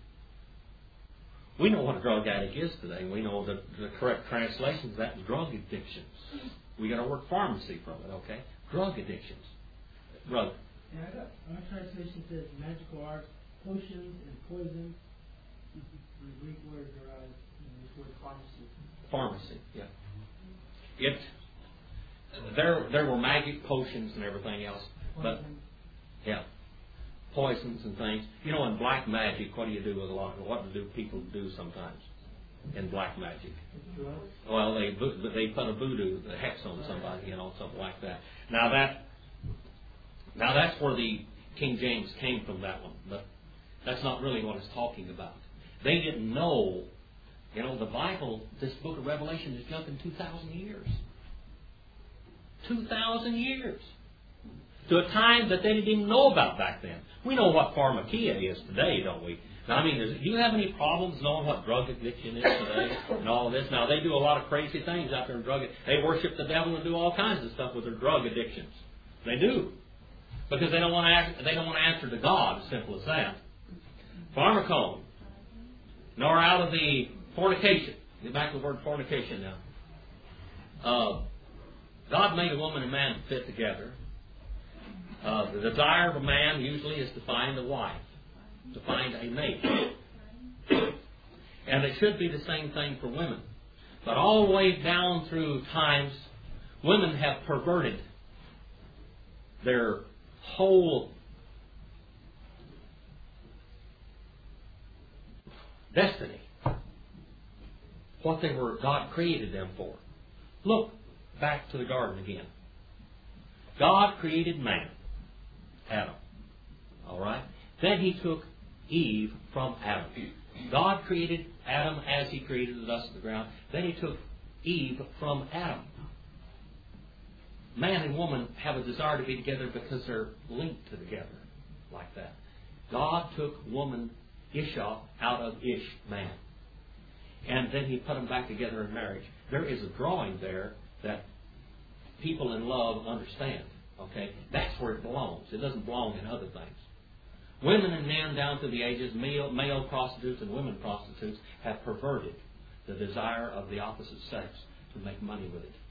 We know what a drug addict is today. We know the, the correct translations. That's drug addictions. We got to work pharmacy from it. Okay, drug addictions. Drug. Yeah, I got my translation says magical arts, potions and poison. From the Greek word derived from this word pharmacy. Pharmacy, yeah. It. There, there were magic potions and everything else, but Poison. yeah, poisons and things. You know, in black magic, what do you do with a lot of? What do people do sometimes in black magic? Drugs. Well, they they put a voodoo, the hex on somebody, you know, something like that. Now that, now that's where the King James came from, that one, but that's not really what it's talking about. They didn't know, you know, the Bible, this book of Revelation is jumping two thousand years. two thousand years. To a time that they didn't even know about back then. We know what pharmakia is today, don't we? Now, I mean, is, do you have any problems knowing what drug addiction is today and all of this? Now, they do a lot of crazy things out there in drug. They worship the devil and do all kinds of stuff with their drug addictions. They do, because they don't want to act, they don't want to answer to God. As simple as that. Pharmacone, nor out of the fornication. Get back to the word fornication now. Uh, God made a woman and man to fit together. Uh, the desire of a man usually is to find a wife, to find a mate. And it should be the same thing for women. But all the way down through times, women have perverted their whole destiny. What they were, God created them for. Look back to the garden again. God created man, Adam. All right? Then He took Eve from Adam. God created Adam as He created the dust of the ground. Then He took Eve from Adam. Man and woman have a desire to be together because they're linked together like that. God took woman, Isha, out of Ish, man. And then He put them back together in marriage. There is a drawing there that people in love understand. Okay? That's where it belongs. It doesn't belong in other things. Women and men down through the ages, male, male prostitutes and women prostitutes, have perverted the desire of the opposite sex to make money with it.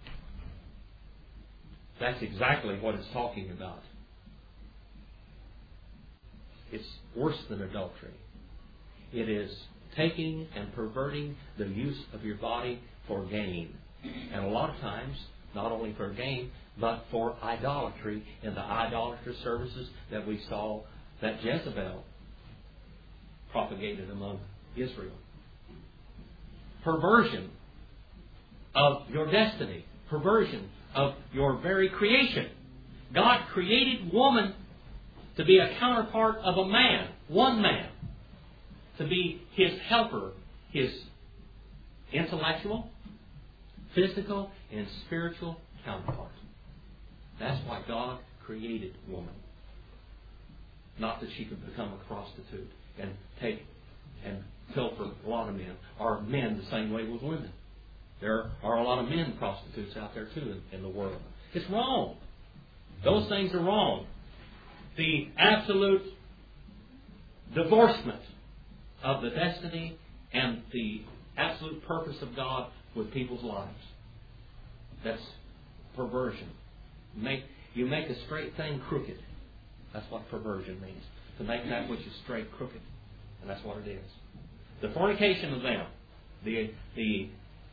That's exactly what it's talking about. It's worse than adultery. It is taking and perverting the use of your body for gain. And a lot of times, not only for gain, but for idolatry in the idolatrous services that we saw that Jezebel propagated among Israel. Perversion of your destiny. Perversion of your very creation. God created woman to be a counterpart of a man, one man, to be his helper, his intellectual, physical, and spiritual counterpart. That's why God created woman. Not that she could become a prostitute and take and pilfer a lot of men, or men the same way with women. There are a lot of men prostitutes out there too in, in the world. It's wrong. Those things are wrong. The absolute divorcement of the destiny and the absolute purpose of God with people's lives. That's perversion. Make, you make a straight thing crooked. That's what perversion means. To make that which is straight crooked. And that's what it is. The fornication of them. The the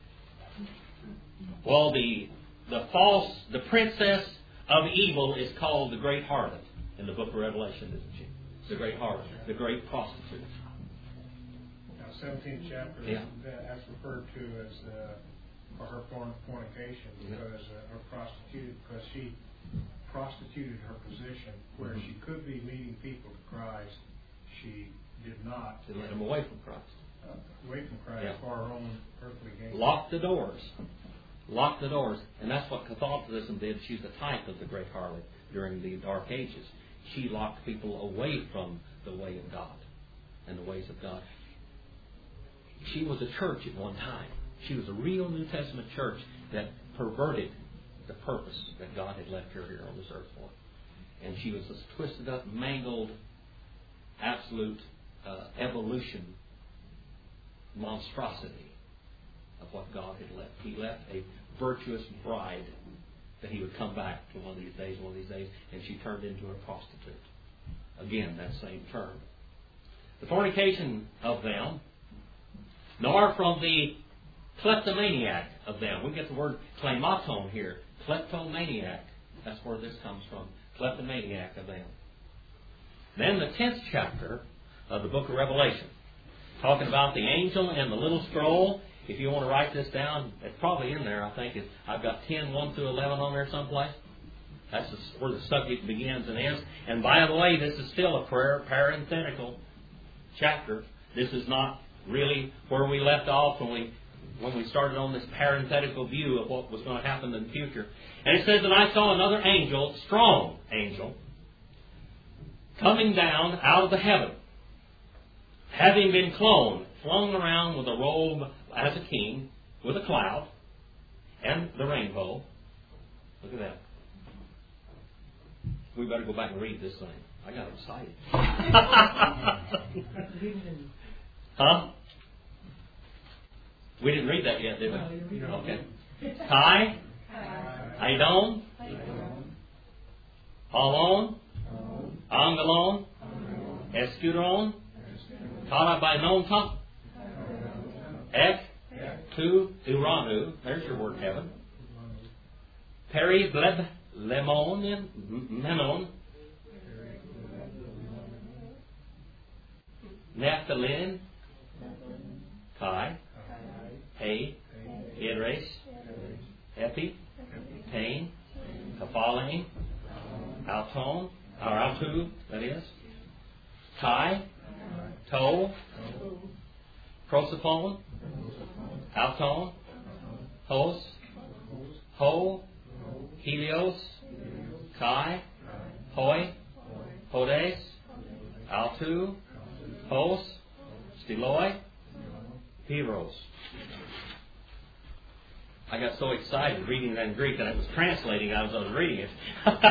well the the false the princess of evil is called the great harlot in the book of Revelation, isn't she? The great harlot, the great prostitute. Now, seventeenth chapter, yeah. that's referred to as uh, for her fornication because yeah. uh, her prostituted because she prostituted her position where mm-hmm. she could be leading people to Christ. She did not. To lead them away from Christ. Uh, away from Christ yeah. for her own earthly gain. Lock the doors. Lock the doors. And that's what Catholicism did. She's a type of the great harlot during the Dark Ages. She locked people away from the way of God and the ways of God. She was a church at one time. She was a real New Testament church that perverted the purpose that God had left her here on this earth for. And she was this twisted up, mangled, absolute uh, evolution monstrosity of what God had left. He left a virtuous bride that he would come back to one of these days, one of these days, and she turned into a prostitute. Again, that same term. The fornication of them, nor from the kleptomaniac of them. We get the word klematon here. Kleptomaniac. That's where this comes from. Kleptomaniac of them. Then the tenth chapter of the book of Revelation, talking about the angel and the little scroll. If you want to write this down, it's probably in there, I think. It's, I've got ten, one through eleven on there someplace. That's where the subject begins and ends. And by the way, this is still a prayer, parenthetical chapter. This is not really where we left off when we when we started on this parenthetical view of what was going to happen in the future. And it says that I saw another angel, strong angel, coming down out of the heaven, having been clothed, flung around with a robe as a king, with a cloud, and the rainbow. Look at that. We better go back and read this thing. I got excited. Huh? We didn't read that yet, did we? Okay. Kai, Aidon, Alon, Angalon, Escuron, Karabainonta, Ek, Tu, Uranu, there's your word, heaven. Peri, Bleb, Lemon, Menon, Naphthalin, Kai, Hay, Idres, Epi, Tain, Kaphaline, Alton, or Altu, that is, Kai, To, Prosophone, Alton, Hos, Ho, Helios, Kai, Hoi, Hodes, Altu, Hos, Stiloi, Heroes. I got so excited reading that in Greek that I was translating as I was reading it.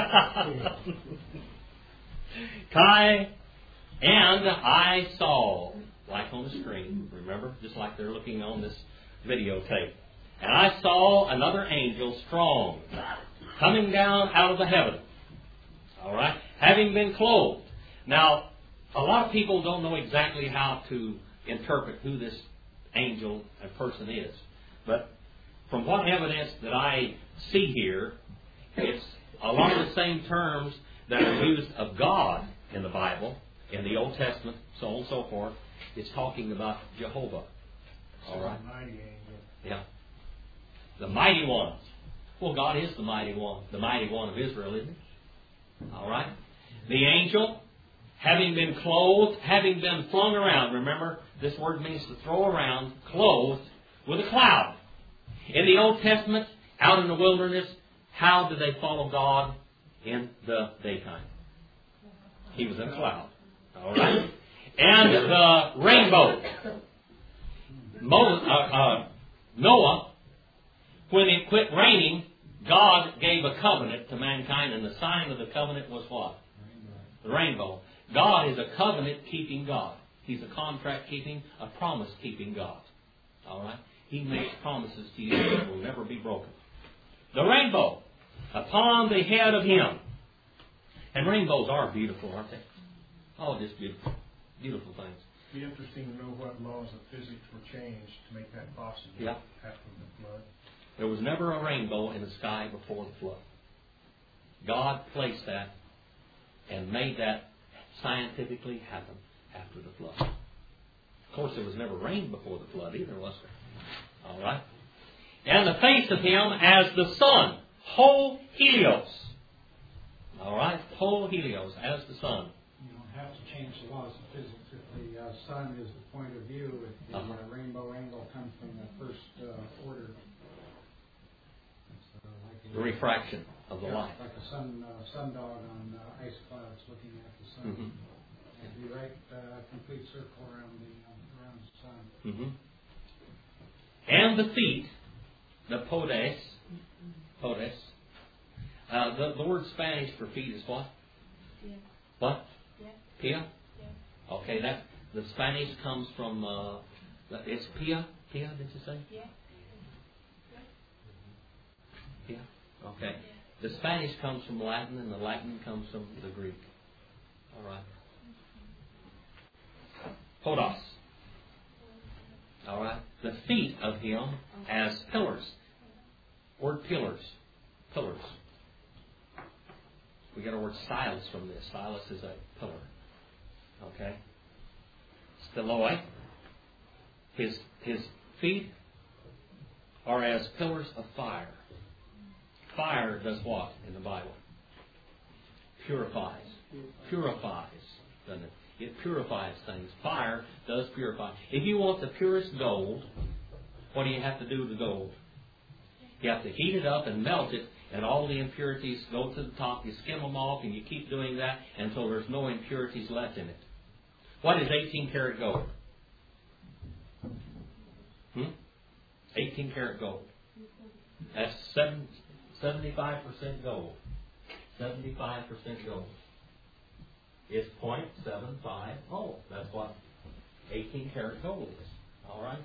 Kai, and I saw, like on the screen, remember? Just like they're looking on this videotape. And I saw another angel strong, coming down out of the heaven. All right? Having been clothed. Now, a lot of people don't know exactly how to interpret who this angel and person is. But from what evidence that I see here, it's along the same terms that are used of God in the Bible, in the Old Testament, so on and so forth. It's talking about Jehovah. All right? Mighty angel. Yeah. The mighty one. Well, God is the mighty one. The mighty one of Israel, isn't he? All right? The angel, having been clothed, having been flung around. Remember, this word means to throw around, clothed with a cloud. In the Old Testament, out in the wilderness, how did they follow God in the daytime? He was in a cloud. All right? And the rainbow. Moses, uh, uh, Noah, when it quit raining, God gave a covenant to mankind, and the sign of the covenant was what? The rainbow. God is a covenant-keeping God. He's a contract-keeping, a promise-keeping God. All right? He makes promises to you that will never be broken. The rainbow upon the head of him. And rainbows are beautiful, aren't they? Oh, just beautiful. Beautiful things. It'd be interesting to know what laws of physics were changed to make that possible Yeah. after the flood. There was never a rainbow in the sky before the flood. God placed that and made that scientifically happen after the flood. Of course, there was never rain before the flood either, was there? All right. And the face of him as the sun, whole Helios. All right, whole Helios as the sun. You don't have to change the laws of physics. If the uh, sun is the point of view, if the Uh-huh. uh, rainbow angle comes from the first uh, order, it's uh, like a, The refraction of the yeah, light. like a sun uh, sundog on uh, ice clouds looking at the sun. Mm-hmm. It'd be right uh, complete circle around the um, around the sun. Mm-hmm. And the feet, the podes, podes. Uh, the, the word Spanish for feet is what? Yeah. What? Yeah. Pia? Yeah. Okay, that the Spanish comes from. Uh, it's Pia. Pia, did you say? Yeah. Pia. Okay. The Spanish comes from Latin, and the Latin comes from the Greek. All right. Podos. All right. The feet of him as pillars. Word pillars. Pillars. We get our word silas from this. Silas is a pillar. Okay. Steloi. His his feet are as pillars of fire. Fire does what in the Bible? Purifies. Purifies, doesn't it? It purifies things. Fire does purify. If you want the purest gold, what do you have to do with the gold? You have to heat it up and melt it, and all the impurities go to the top. You skim them off, and you keep doing that until there's no impurities left in it. What is eighteen karat gold? Hmm? eighteen karat gold. That's seven, seventy-five percent gold. seventy-five percent gold. It's point seven five oh. That's what eighteen karat gold is. All right?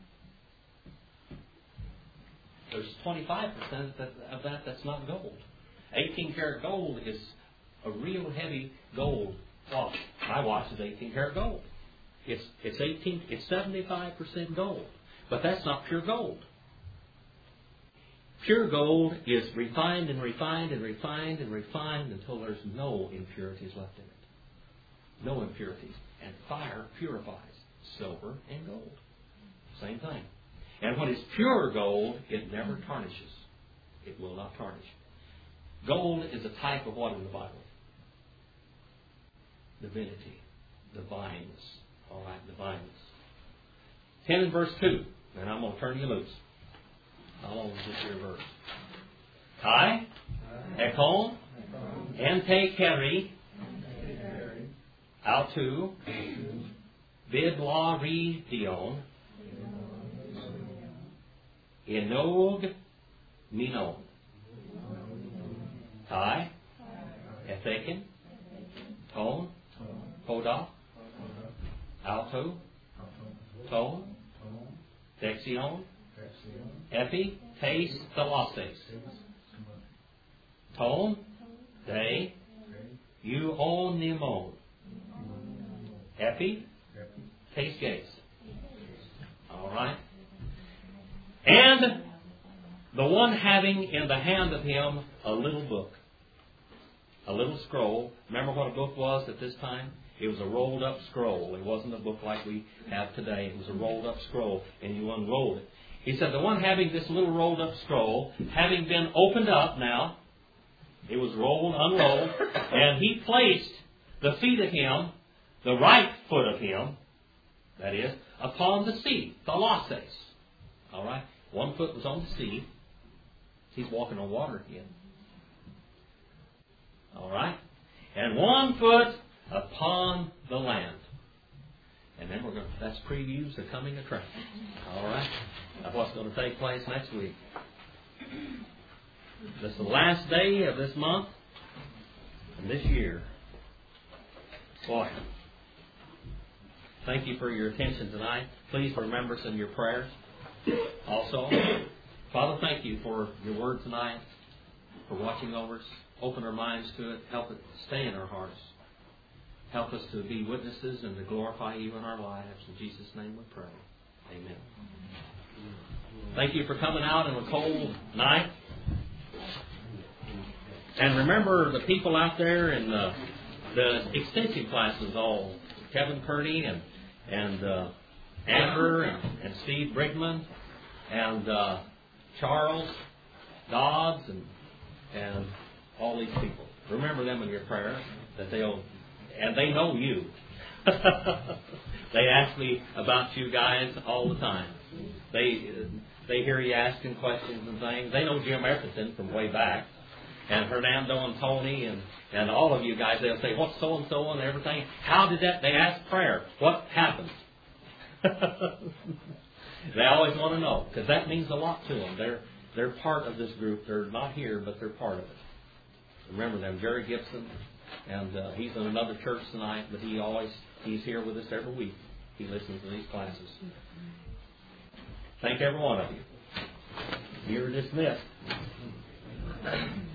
There's twenty-five percent of that that's not gold. eighteen karat gold is a real heavy gold watch. My watch is eighteen karat gold. It's it's eighteen it's seventy-five percent gold. But that's not pure gold. Pure gold is refined and refined and refined and refined until there's no impurities left in it. No impurities. And fire purifies silver and gold. Same thing. And when it's pure gold, it never tarnishes. It will not tarnish. Gold is a type of what in the Bible? Divinity. Divineness. All right, divineness. ten and verse two. And I'm going to turn you loose. How long is this here verse? Kai, Ekon, Ente Keri, Autu, Bidla Re Dion, Enog Minon. Kai, Ethekin, Ton, Poda, Auto, Ton, Dexion, Epi, Tes, Thelostes. Ton, De, Euonymon. Epi, Tes, Gates. All right? And the one having in the hand of him a little book, a little scroll. Remember what a book was at this time? It was a rolled up scroll. It wasn't a book like we have today. It was a rolled up scroll, and you unrolled it. He said, the one having this little rolled up scroll, having been opened up now, it was rolled, unrolled, and he placed the feet of him, the right foot of him, that is, upon the sea, thalasses. All right? One foot was on the sea. He's walking on water again. All right? And one foot upon the land. And then we're going to, that's previews the coming attraction. All right? That's what's going to take place next week. This is the last day of this month and this year. Boy. Thank you for your attention tonight. Please remember us in your prayers. Also, Father, thank you for your word tonight, for watching over us. Open our minds to it. Help it stay in our hearts. Help us to be witnesses and to glorify you in our lives. In Jesus' name we pray. Amen. Thank you for coming out on a cold night. And remember the people out there in the, the extension classes, all Kevin Purdy and and uh, Amber and, and Steve Brigman and uh, Charles Dodds and and all these people. Remember them in your prayer, that they'll and they know you. They ask me about you guys all the time. They they hear you asking questions and things. They know Jim Everton from way back, and Hernando and Tony and, and all of you guys. They'll say, what's so and so and everything? How did that? They ask prayer. What happened? They always want to know, because that means a lot to them. They're they're part of this group. They're not here, but they're part of it. Remember them, Jerry Gibson, and uh, he's in another church tonight, but he always he's here with us every week. He listens to these classes. Thank every one of you. You're dismissed.